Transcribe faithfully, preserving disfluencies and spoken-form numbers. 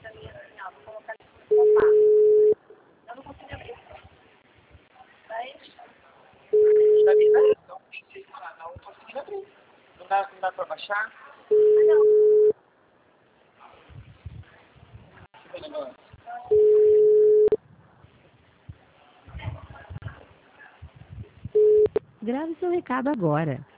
pra mim assim, ó, vou colocar ele no sofá. Eu não consigo abrir. Mas... Já vi, né? Então pensei, ah, não consegui abrir. Não dá, não dá pra baixar? Ah, não. Deixa eu ver o negócio. Grave seu recado agora.